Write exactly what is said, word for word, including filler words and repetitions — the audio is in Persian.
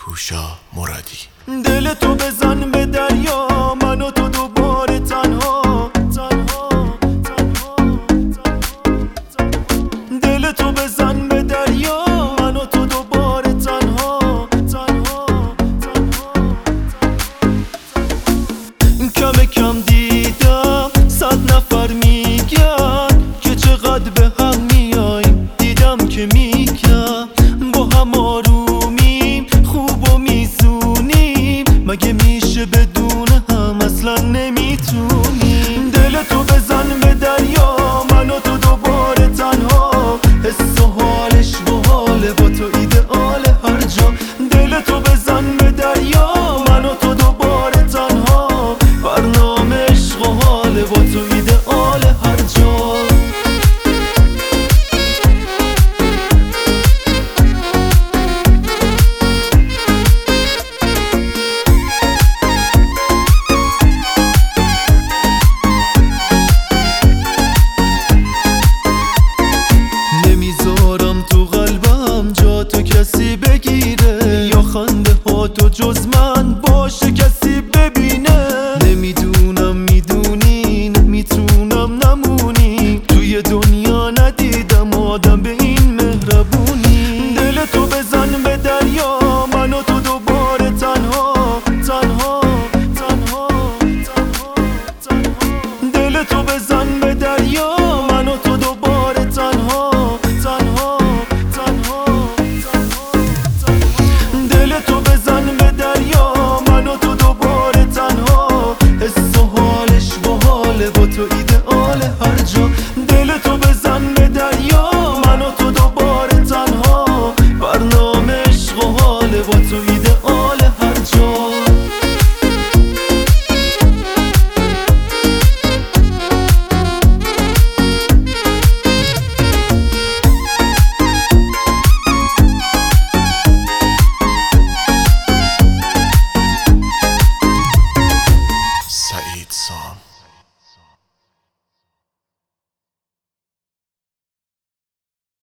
هوشا مرادی. دل تو بزن به دریا، من و تو دوباره تنها تنها تنها دل تو بزن به دریا، من و تو دوباره تنها تنها تنها کم کم دیدم صد نفر میگن که چقدر به هم میایم، دیدم که میگم با هم آرومیم، خوب و میزونیم، مگه میشه بدون هم اصلا نمیتونیم. دل تو بزن به دریا، من و تو دوباره تنها، حس و حالش و حاله با تو ایدئال هر جا. دل تو بزن به دریا، من و تو دوباره تنها، برنامه عشق و حاله با تو ایدئال هر جا. تو قلبم جا تو کسی بگیره، یا خنده ها تو جز من باشه کسی ببینه. نمیدونم میدونین میتونم نمونی، توی دنیا ندیدم آدم به این مهربونی. دل تو بزن به دریا، من و تو دوباره تنها تنها تنها تنها تنها دل تو بزن به دریا، من و تو دوباره تنها تنها تنها دل تو بزن به دریا، من و تو دوباره تنها، حس و حالش و حاله با تو ایدئال هر جا. دل تو بزن به دریا، من و تو دوباره تنها، برنامه عشق و حاله با تو ایدئال